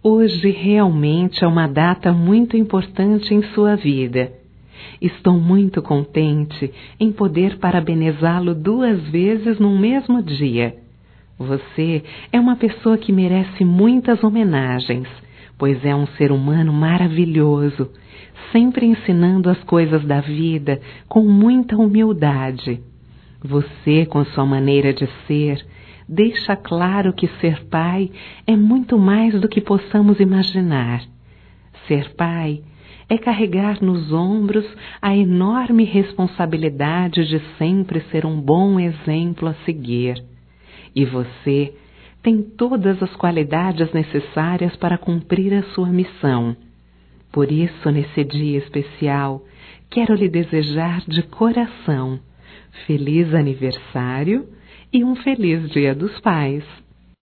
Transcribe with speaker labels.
Speaker 1: Hoje realmente é uma data muito importante em sua vida. Estou muito contente em poder parabenizá-lo 2 vezes num mesmo dia. Você é uma pessoa que merece muitas homenagens, pois é um ser humano maravilhoso, sempre ensinando as coisas da vida com muita humildade. Você, com sua maneira de ser, deixa claro que ser pai é muito mais do que possamos imaginar. Ser pai é carregar nos ombros a enorme responsabilidade de sempre ser um bom exemplo a seguir. E você tem todas as qualidades necessárias para cumprir a sua missão. Por isso, nesse dia especial, quero lhe desejar de coração feliz aniversário e um feliz Dia dos Pais.